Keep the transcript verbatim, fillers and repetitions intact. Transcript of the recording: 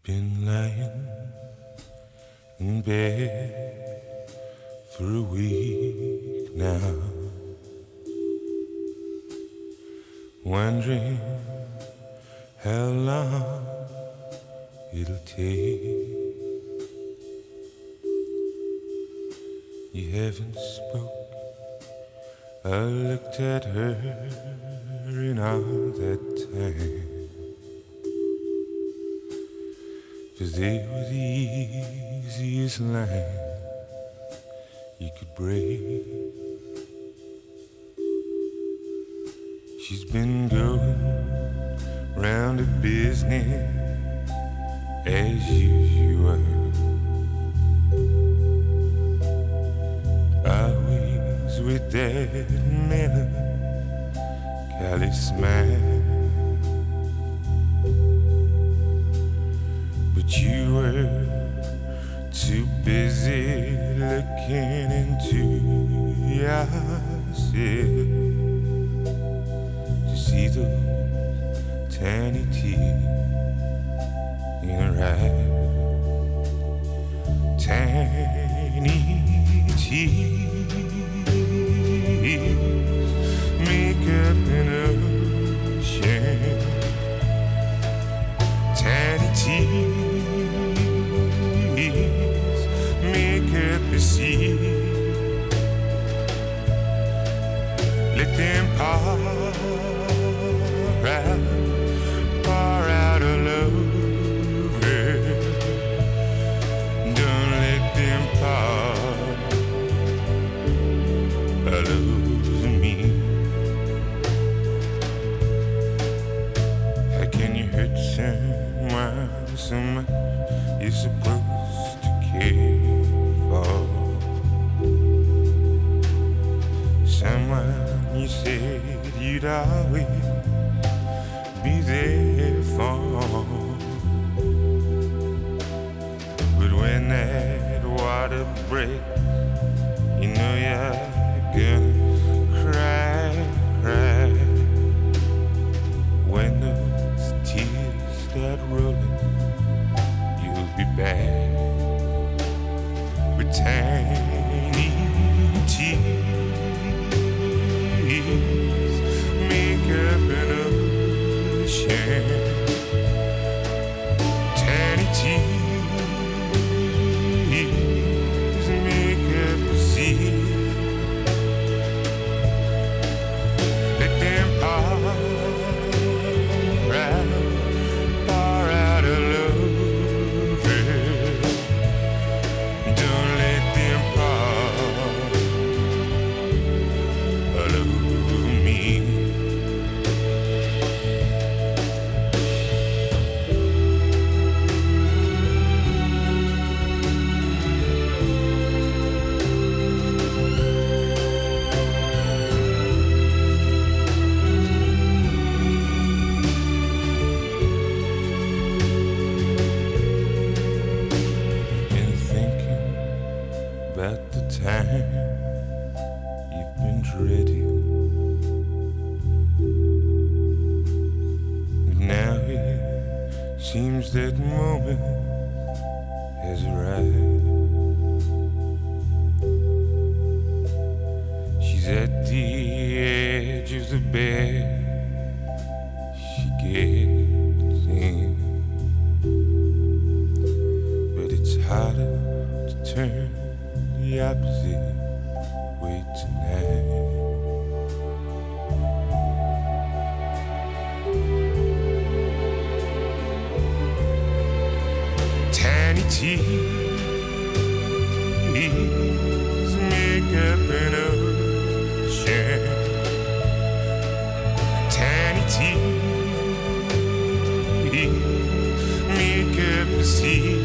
Been lying in bed for a week now, wondering how long it'll take. You haven't spoke, I looked at her in all that time, 'cause they were the easiest line you could break. She's been going round the business as usual, always with that melancholy smile. But you were too busy looking into yourself to see those tiny tears in her eyes. Tiny tears make up an ocean. Tiny tears make up the sea. Let them pour out, pour out all over. Don't let them pour all over me. How can you hurt someone so much you're supposed to care for? Someone you said you'd always be there for. But when that water breaks, you know you're gonna cry, cry. When those tears start rolling, you'll be back with tiny tears make up an ocean. Tiny tears make up the sea. Let them pour out, pour out all over. Don't let them pour all over me. Been thinking about the time you've been dreading, but now it seems that moment has arrived. She's at the edge of the bed, she gets in, but it's harder to turn the opposite way tonight. Tiny tears make up an ocean. Tiny tears make up the sea.